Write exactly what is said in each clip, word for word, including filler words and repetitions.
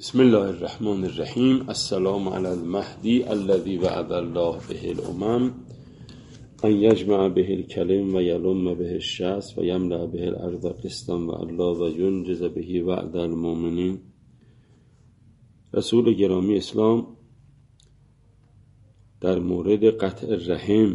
بسم الله الرحمن الرحیم. السلام علی المهدی الذی وعد الله به الامم ان یجمع به الکلم و یلم به الشأس و یملأ به الارض قسطا و الله و ینجز به وعد المؤمنین. رسول گرامی اسلام در مورد قطع رحم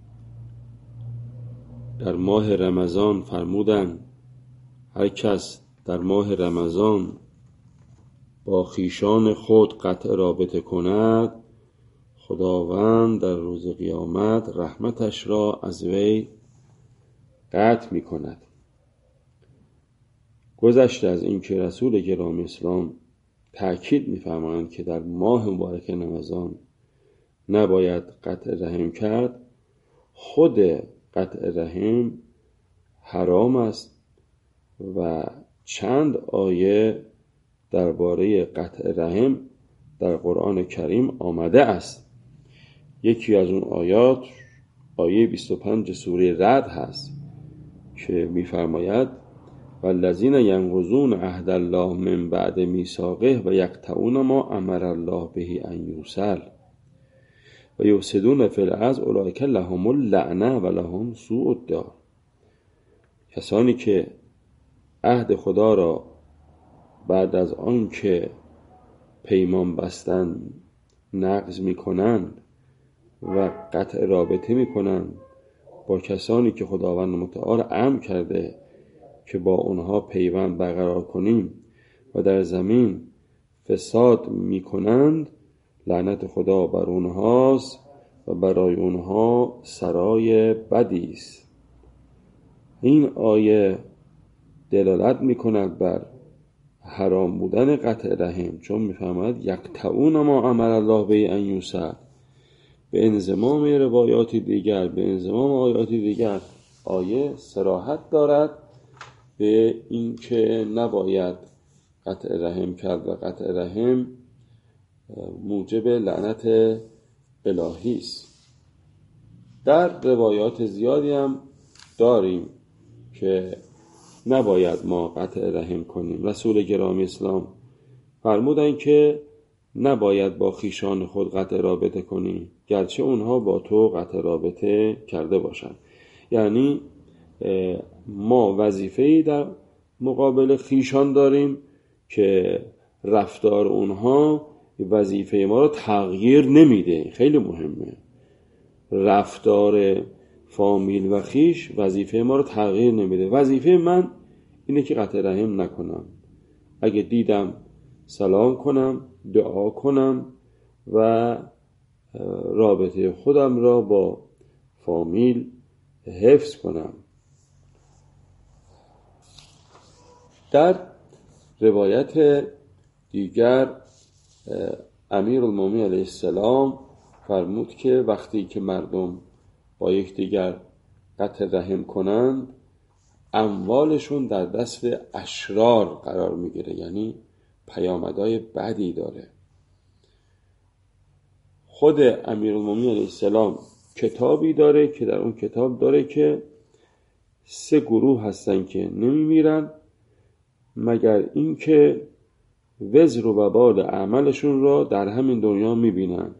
در ماه رمضان فرمودند هر کس در ماه رمضان با خیشان خود قطع رابطه کند، خداوند در روز قیامت رحمتش را از وی قطع می کند. گذشته از این که رسول گرامی اسلام تأکید می فرمایند که در ماه مبارک رمضان نباید قطع رحم کرد، خود قطع رحم حرام است و چند آیه درباره قطع رحم در قرآن کریم آمده است. یکی از اون آیات آیه بیست و پنج سوره رعد هست که می‌فرماید والذین ینقضون عهد الله من بعد میثاقه و یقطعون ما امر الله به ان یوصل و یفسدون فی الارض اولئک لهم اللعنه و لهم سوء الدار. کسانی که عهد خدا را بعد از آن که پیمان بستند نقض می کنند و قطع رابطه می کنند با کسانی که خداوند متعال امر کرده که با اونها پیوند برقرار کنیم و در زمین فساد می کنند، لعنت خدا بر اونهاست و برای اونها سرای بدی است. این آیه دلالت می کند بر حرام بودن قطع رحم، چون میفهمد یقطعون ما امر الله به ان یوصل. به انضمام روایات دیگر، به انضمام آیات دیگر آیه صراحت دارد به این که نباید قطع رحم کرد و قطع رحم موجب لعنت الهی است. در روایات زیادی هم داریم که نباید ما قطع رحم کنیم. رسول گرامی اسلام فرمودند که نباید با خیشان خود قطع رابطه کنی گرچه اونها با تو قطع رابطه کرده باشند. یعنی ما وظیفه‌ای در مقابل خیشان داریم که رفتار اونها وظیفه ما رو تغییر نمیده. خیلی مهمه. رفتار فامیل و خیش وظیفه ما رو تغییر نمیده. وظیفه من اینه که قطع رحم نکنم. اگه دیدم سلام کنم، دعا کنم و رابطه خودم را با فامیل حفظ کنم. در روایت دیگر امیرالمومنین علیه السلام فرمود که وقتی که مردم با یکدیگر قطع رحم کنند اموالشون در دست اشرار قرار میگیره، یعنی پیامدهای بدی داره. خود امیرالمومنین علیه السلام کتابی داره که در اون کتاب داره که سه گروه هستن که نمیمیرن مگر اینکه وزر و وبال عملشون را در همین دنیا میبینن.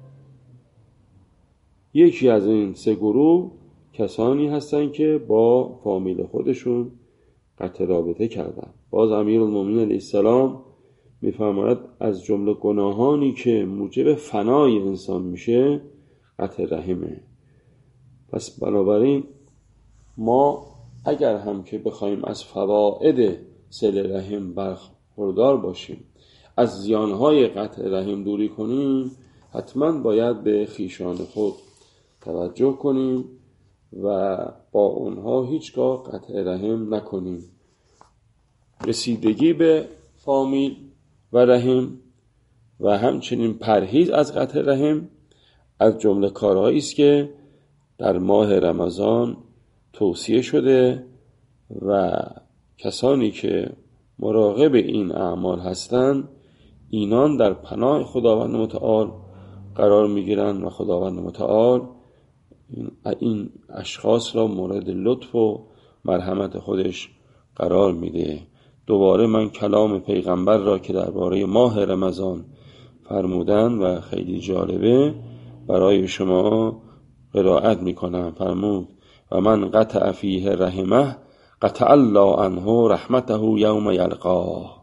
یکی از این سه گروه کسانی هستن که با فامیل خودشون قطع رابطه کردن. باز امیرالمومنین علیه السلام میفرماید از جمله گناهانی که موجب فنای انسان میشه قطع رحمه. پس بنابراین ما اگر هم که بخوایم از فواید صله رحم برخوردار باشیم، از زیانهای قطع رحم دوری کنیم، حتما باید به خیشان خود توجه کنیم و با اونها هیچگاه قطع رحم نکنیم. رسیدگی به فامیل و رحم و همچنین پرهیز از قطع رحم از جمله کارهایی است که در ماه رمضان توصیه شده و کسانی که مراقب این اعمال هستند اینان در پناه خداوند متعال قرار میگیرند و خداوند متعال این اشخاص را مورد لطف و مرحمت خودش قرار میده. دوباره من کلام پیغمبر را که درباره ماه رمضان فرمودن و خیلی جالبه برای شما قرائت میکنم. فرمود و من قطع فیه رحمه قطع الله عنه رحمته یوم یلقاه.